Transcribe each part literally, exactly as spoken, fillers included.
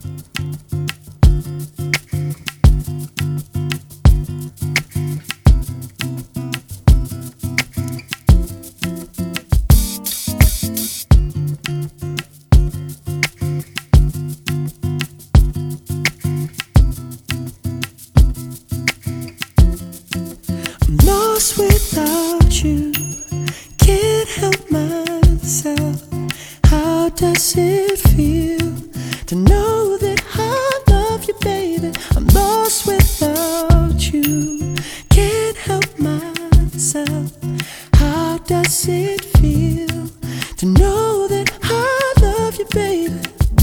Lost without you, can't help myself. How does it feel to know that I love you, baby? I'm lost without you, can't help myself. How does it feel to know that I love you, baby?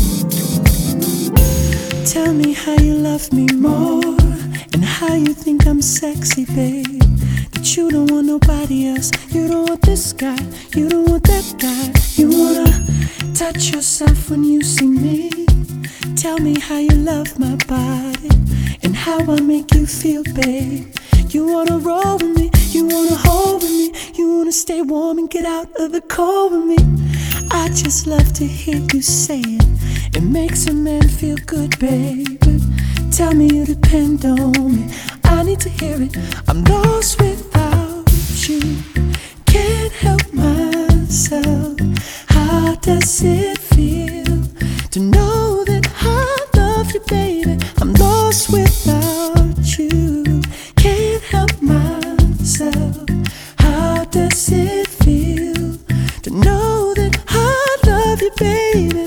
Tell me how you love me more, and how you think I'm sexy, babe. That you don't want nobody else, you don't want this guy, you don't want that guy. You wanna touch yourself when you see me. Tell me how you love my body, and how I make you feel, babe. You wanna roll with me, you wanna hold with me, you wanna stay warm and get out of the cold with me. I just love to hear you say it, it makes a man feel good, baby. Tell me you depend on me, I need to hear it. I'm lost without you, can't help myself. How does it feel to know that I love you, baby? I'm lost without you, can't help myself. How does it feel to know that I love you, baby?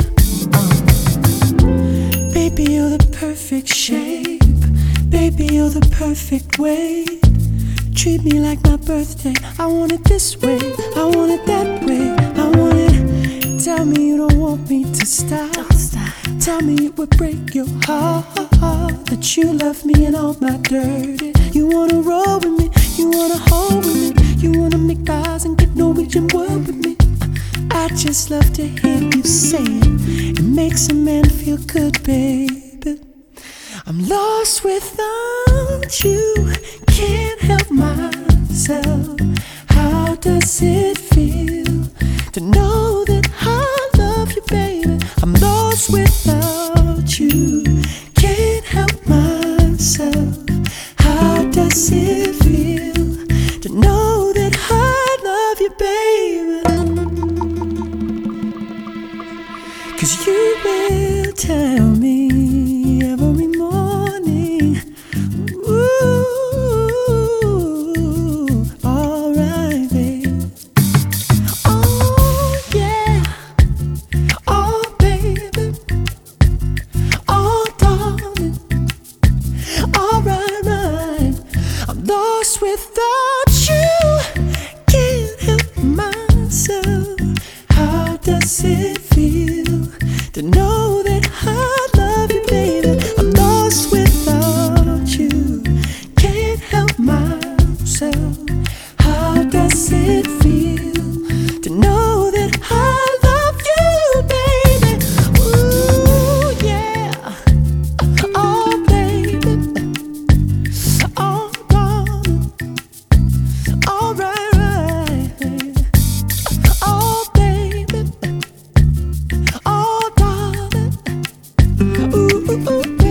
uh. Baby, you're the perfect shape, baby, you're the perfect weight. Treat me like my birthday, I want it this way, I want it that way, I want it. Tell me you don't want me to stop, don't stop. Tell me it would break your heart that you love me and all my dirty. You wanna roll with me, you wanna hold with me, you wanna make eyes and get Norwegian word with me. I just love to hear you say it, it makes a man feel good, baby. I'm lost without you, can't help myself. How does it feel to know that I love you, baby? I'm lost without you, can't help myself. How does it feel to know that I love you, baby? 'Cause you will tell me every morning, ooh, alright, babe. Oh yeah, oh baby, oh darling, alright, right. I'm lost without you, can't help myself. How does it feel to know that I love you, baby? I'm lost without you, can't help myself. How does it feel to know that I love you, baby? Ooh, yeah, oh baby, oh darling, alright, right, baby. Oh baby, oh darling, ooh, ooh, ooh.